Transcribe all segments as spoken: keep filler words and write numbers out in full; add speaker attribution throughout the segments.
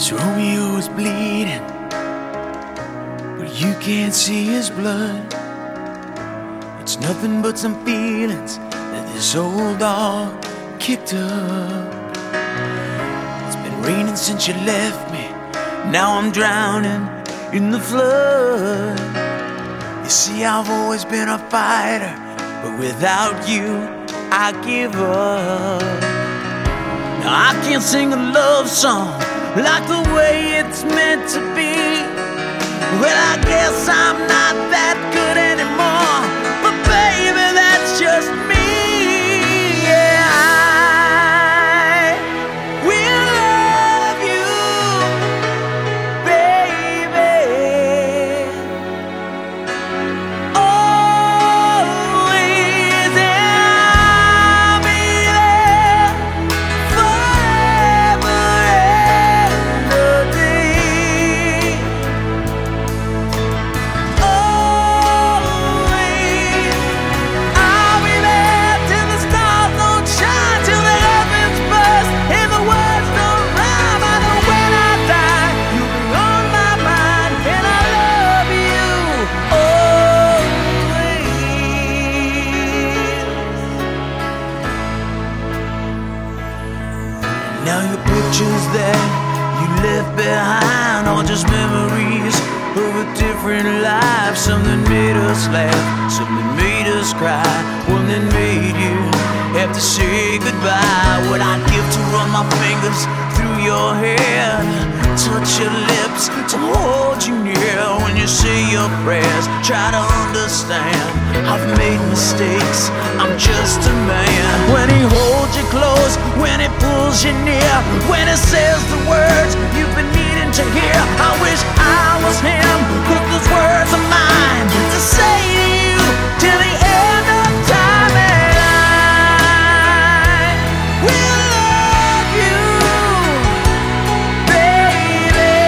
Speaker 1: 'Cause Romeo is bleeding, but you can't see his blood. It's nothing but some feelings that this old dog kicked up. It's been raining since you left me, now I'm drowning in the flood. You see, I've always been a fighter, but without you, I give up. Now I can't sing a love song like the way it's meant to be. Well, I guess I'm not that good anymore, but baby, that's just me. Yeah, I will love you, baby, always, and I'll be there forever and a day. Always, I'll be there till the stars don't shine, till the heavens burst and the words don't rhyme. I know when I die, you'll be on my mind, and I love you always. Now your pictures that you left behind are just memories of a different life. Something made us laugh, something made us cry, one that made you have to say goodbye. What I'd give to run my fingers through your hair, touch your lips, to hold you near when you say your prayers. Try to understand, I've made mistakes, I'm just a man. When he holds you close, when he pulls you near, when he says the words you've been needing to hear, I wish I was him, 'cause those words are mine to say to you till the end of time. And I will love you, baby,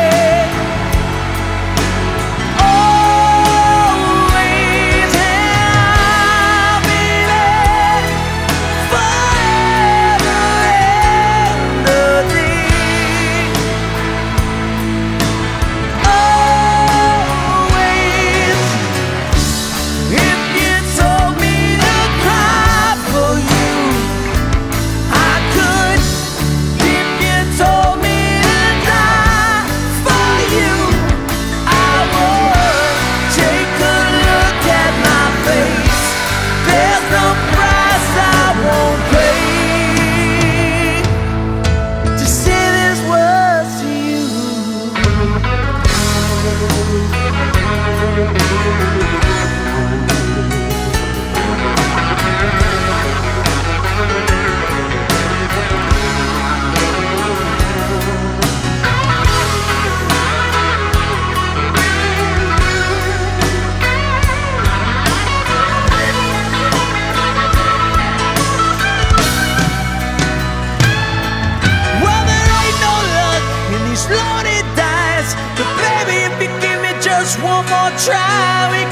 Speaker 1: always, and I'll be there forever and a day. Always, if you told me to cry for you, I could. If you told me to die for you, I would. Take a look at my face, there's no price I won't pay to say these words to you. Well, there ain't no luck in these loaded dice, but baby, if you give me just one more try, we